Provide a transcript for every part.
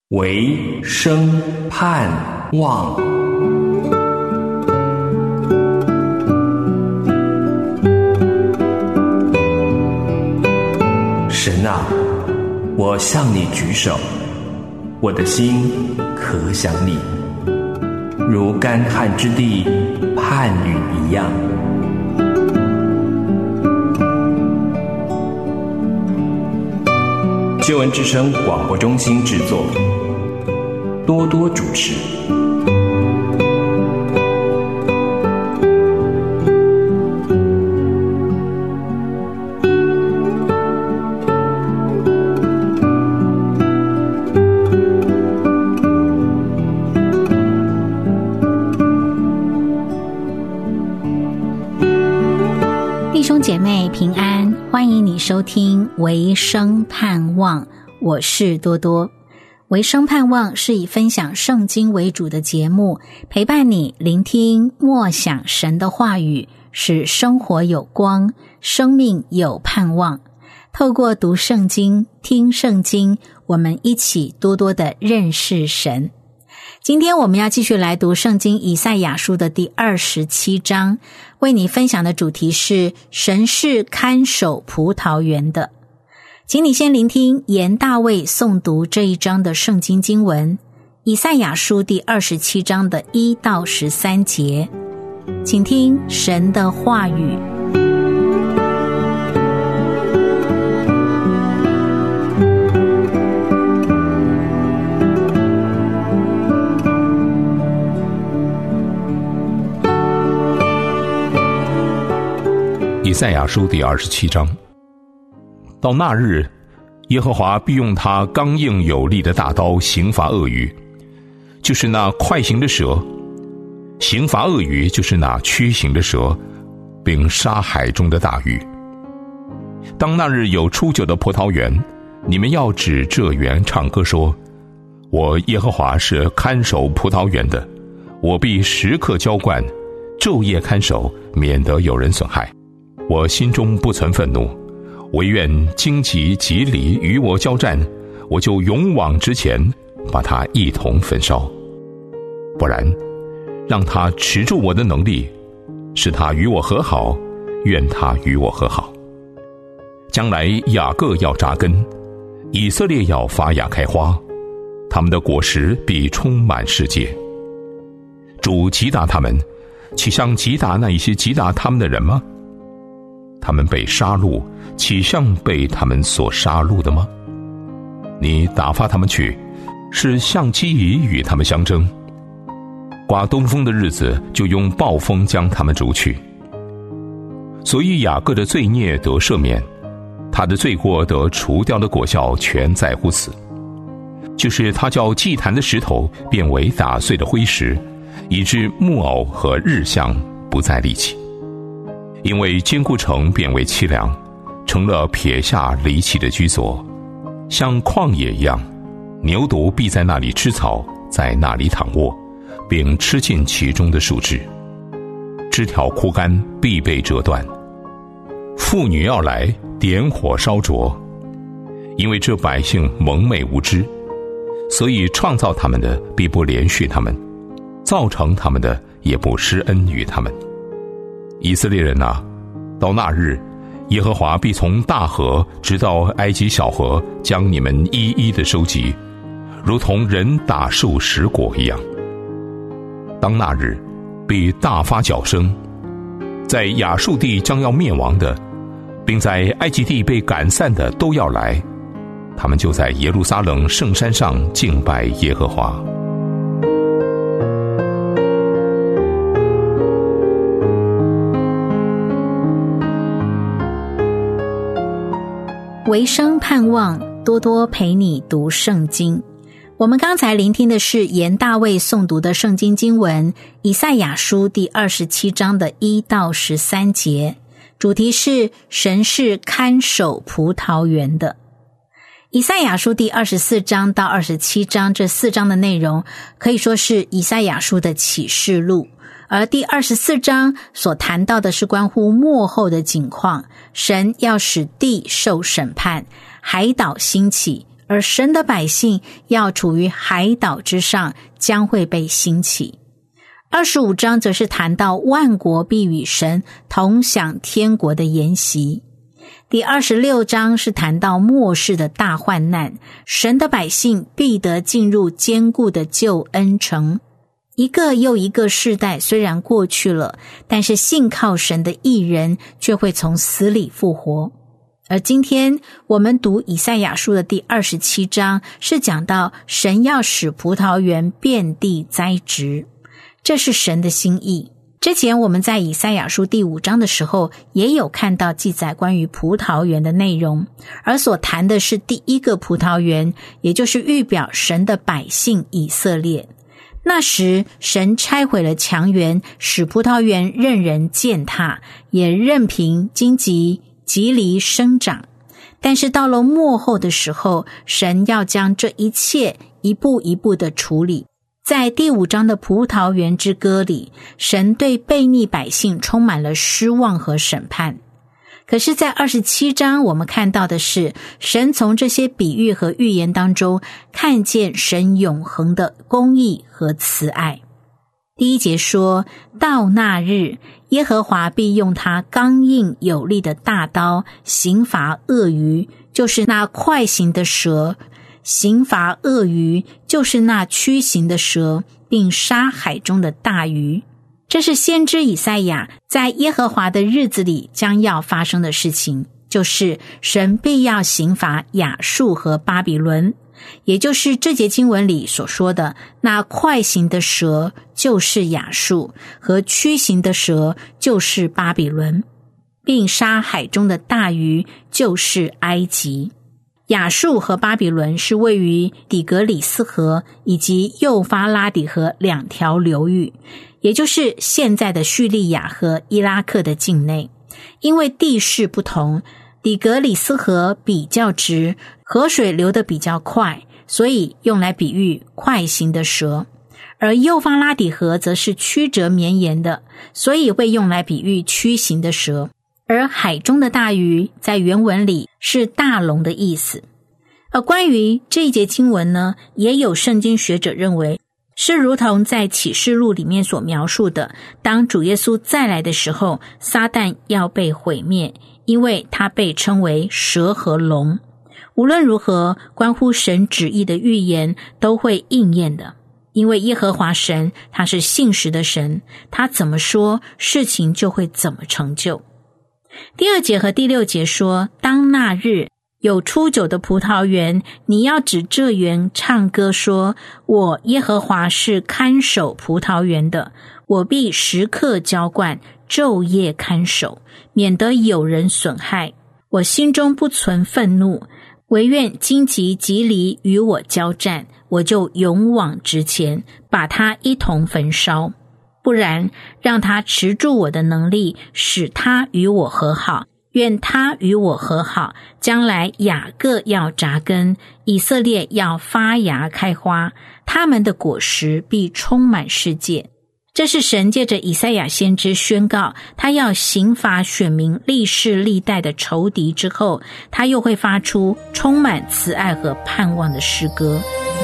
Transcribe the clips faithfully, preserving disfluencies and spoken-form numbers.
唯生盼望。神啊，我向你举手，我的心可想你，如干旱之地盼雨一样。救恩之声广播中心制作，多多主持。 弟兄姐妹平安，欢迎你收听唯生盼望，我是多多。唯生盼望是以分享圣经为主的节目，陪伴你聆听默想神的话语，使生活有光，生命有盼望。透过读圣经、听圣经，我们一起多多的认识神。今天我们要继续来读圣经以赛亚书的第二十七章，为你分享的主题是神是看守葡萄园的。请你先聆听严大卫诵读这一章的圣经经文，以赛亚书第二十七章的一到十三节，请听神的话语。 以赛亚书第二十七章，到那日，耶和华必用他刚硬有力的大刀刑罚鳄鱼，就是那快行的蛇；刑罚鳄鱼，就是那曲行的蛇，并杀海中的大鱼。当那日有初九的葡萄园，你们要指这园唱歌说：我耶和华是看守葡萄园的，我必时刻浇灌，昼夜看守，免得有人损害。我心中不存愤怒，惟愿荆棘蒺藜与我交战，我就勇往直前，把它一同焚烧。不然，让他持住我的能力，使他与我和好，愿他与我和好。将来雅各要扎根，以色列要发芽开花，他们的果实必充满世界。主击打他们，岂像击打那一些击打他们的人吗？他们被杀戮，岂像被他们所杀戮的吗？你打发他们去，是像鸡蚁与他们相争。刮东风的日子，就用暴风将他们逐去。所以雅各的罪孽得赦免，他的罪过得除掉的果效全在乎此，就是他叫祭坛的石头变为打碎的灰石，以致木偶和日像不再立起。因为坚固城变为凄凉，成了撇下离弃的居所，像旷野一样，牛犊必在那里吃草，在那里躺卧，并吃尽其中的树枝。枝条枯干，必被折断。妇女要来点火烧灼，因为这百姓蒙昧无知，所以创造他们的必不怜恤他们，造成他们的也不施恩于他们。以色列人啊，到那日，耶和华必从大河直到埃及小河，将你们一一的收集，如同人打树拾果一样。当那日，必大发角声，在亚述地将要灭亡的，并在埃及地被赶散的都要来，他们就在耶路撒冷圣山上敬拜耶和华。 唯生盼望，多多陪你读圣经。我们刚才聆听的是严大卫诵读的圣经经文，以赛亚书第二十七章的一到十三节，主题是神是看守葡萄园的。以赛亚书第二十四章到二十七章这四章的内容，可以说是以赛亚书的启示录。而第二十四章所谈到的是关乎末后的景况，神要使地受审判，海岛兴起， 而神的百姓要处于海岛之上，将会被兴起。二十五章则是谈到万国必与神同享天国的筵席。第二十六章是谈到末世的大患难，神的百姓必得进入坚固的救恩城。一个又一个世代虽然过去了，但是信靠神的义人却会从死里复活。而今天我们读以赛亚书的第二十七章，是讲到神要使葡萄园遍地栽植，这是神的心意。之前我们在以赛亚书第五章的时候也有看到记载关于葡萄园的内容，而所谈的是第一个葡萄园，也就是预表神的百姓以色列。那时神拆毁了墙垣，使葡萄园任人践踏，也任凭荆棘蒺藜生长。但是到了末后的时候，神要将这一切一步一步的处理。在第五章的葡萄园之歌里，神对悖逆百姓充满了失望和审判。可是在二十七章我们看到的是，神从这些比喻和预言当中看见神永恒的公义和慈爱。第一节说，到那日，耶和华必用他刚硬有力的大刀刑罚鳄鱼，就是那快行的蛇，刑罚鳄鱼，就是那驱行的蛇，并杀海中的大鱼。这是先知以赛亚在耶和华的日子里将要发生的事情，就是神必要刑罚亚述和巴比伦，也就是这节经文里所说的那快行的蛇就是亚述，和驱行的蛇就是巴比伦，并杀海中的大鱼就是埃及。亚述和巴比伦是位于底格里斯河以及幼发拉底河两条流域，也就是现在的叙利亚和伊拉克的境内。因为地势不同，底格里斯河比较直，河水流得比较快，所以用来比喻快行的蛇。而幼发拉底河则是曲折绵延的，所以会用来比喻曲行的蛇。而海中的大鱼在原文里是大龙的意思。而关于这一节经文呢，也有圣经学者认为是如同在启示录里面所描述的，当主耶稣再来的时候，撒旦要被毁灭，因为他被称为蛇和龙。无论如何，关乎神旨意的预言都会应验的，因为耶和华神他是信实的神，他怎么说，事情就会怎么成就。第二节和第六节说，当那日有初酒的葡萄园，你要指这园唱歌说，我耶和华是看守葡萄园的，我必时刻浇灌，昼夜看守，免得有人损害。我心中不存愤怒，惟愿荆棘蒺藜与我交战，我就勇往直前，把它一同焚烧。不然，让他持住我的能力，使他与我和好，愿他与我和好，将来雅各要扎根，以色列要发芽开花，他们的果实必充满世界。这是神借着以赛亚先知宣告，他要刑罚选民历世历代的仇敌之后，他又会发出充满慈爱和盼望的诗歌。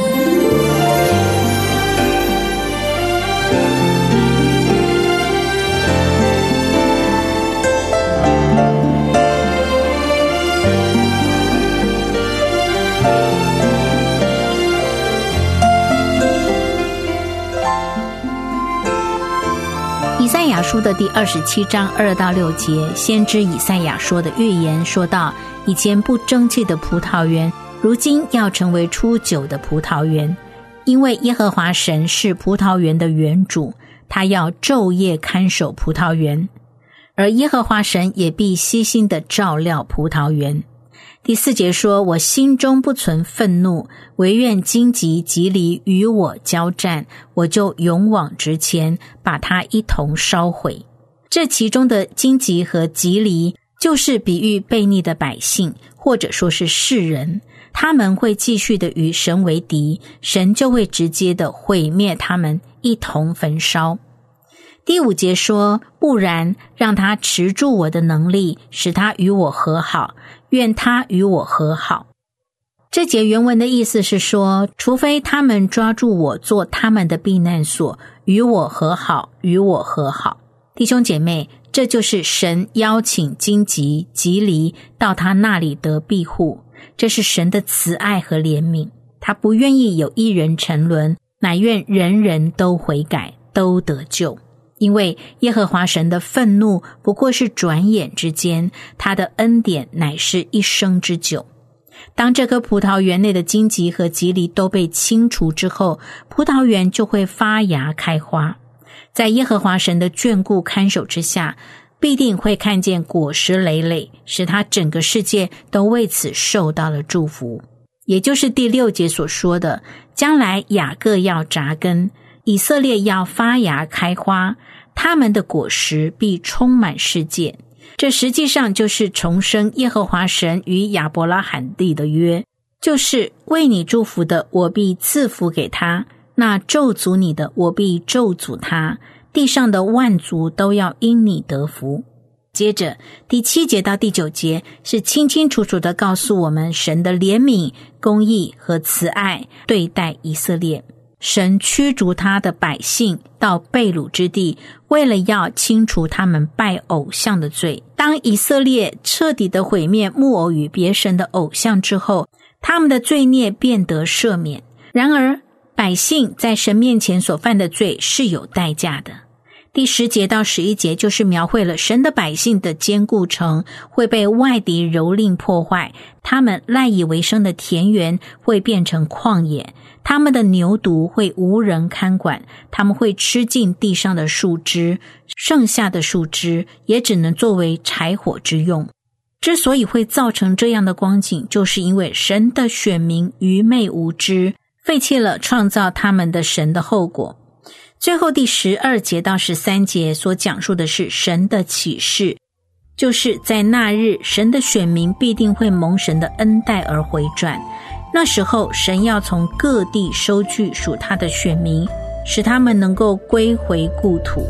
以赛亚书的第二十七章二到六节，先知以赛亚说的预言说到，以前不争气的葡萄园，如今要成为出酒的葡萄园，因为耶和华神是葡萄园的园主，他要昼夜看守葡萄园，而耶和华神也必悉心的照料葡萄园。第四节说，我心中不存愤怒，惟愿荆棘蒺藜与我交战，我就勇往直前，把它一同烧毁。这其中的荆棘和蒺藜就是比喻悖逆的百姓，或者说是世人，他们会继续的与神为敌，神就会直接的毁灭他们，一同焚烧。第五节说，不然，让他持住我的能力，使他与我和好，愿他与我和好。 这节原文的意思是说，除非他们抓住我做他们的避难所，与我和好，与我和好。弟兄姐妹，这就是神邀请荆棘、蒺藜到他那里得庇护，这是神的慈爱和怜悯。他不愿意有一人沉沦，乃愿人人都悔改，都得救。因为耶和华神的愤怒不过是转眼之间，他的恩典乃是一生之久。当这棵葡萄园内的荆棘和蒺藜都被清除之后，葡萄园就会发芽开花。在耶和华神的眷顾看守之下，必定会看见果实累累，使他整个世界都为此受到了祝福。也就是第六节所说的，将来雅各要扎根，以色列要发芽开花，他们的果实必充满世界。这实际上就是重生耶和华神与亚伯拉罕立的约，就是为你祝福的，我必赐福给他；那咒诅你的，我必咒诅他。地上的万族都要因你得福。接着第七节到第九节是清清楚楚地告诉我们神的怜悯、公义和慈爱对待以色列。神驱逐他的百姓到被掳之地，为了要清除他们拜偶像的罪。当以色列彻底的毁灭木偶与别神的偶像之后，他们的罪孽便得赦免。然而百姓在神面前所犯的罪是有代价的。第十节到十一节就是描绘了神的百姓的坚固城会被外敌蹂躏破坏，他们赖以为生的田园会变成旷野，他们的牛犊会无人看管，他们会吃尽地上的树枝，剩下的树枝也只能作为柴火之用。之所以会造成这样的光景，就是因为神的选民愚昧无知，废弃了创造他们的神的后果。最后第十二节到十三节所讲述的是神的启示，就是在那日神的选民必定会蒙神的恩待而回转，那时候神要从各地收据属他的选民，使他们能够归回故土。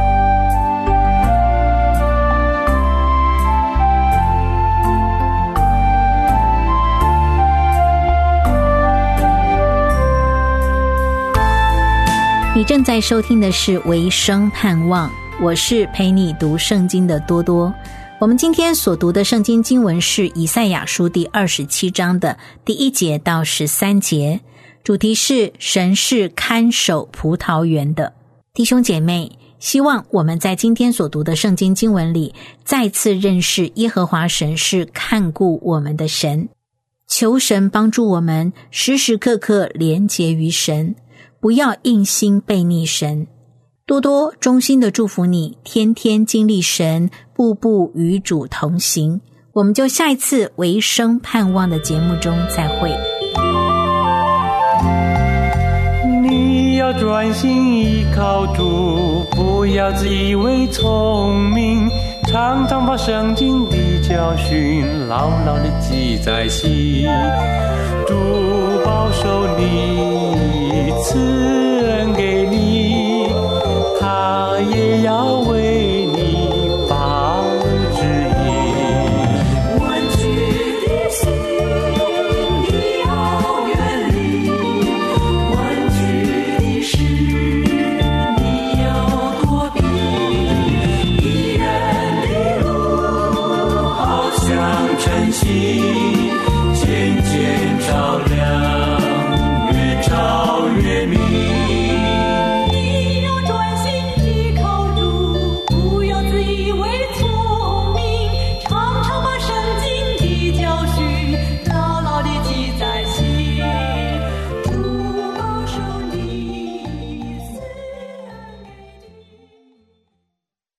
你正在收听的是维生盼望，我是陪你读圣经的多多。我们今天所读的圣经经文是以赛亚书第二十七章的第一节到十三节，主题是神是看守葡萄园的。弟兄姐妹，希望我们在今天所读的圣经经文里再次认识耶和华神是看顾我们的神，求神帮助我们时时刻刻连结于神，不要硬心背逆神。多多衷心的祝福你，天天经历神，步步与主同行。我们就下一次维生盼望的节目中再会。 你要专心依靠主，不要自以为聪明，常常把圣经的教训牢牢地记在心，主保守你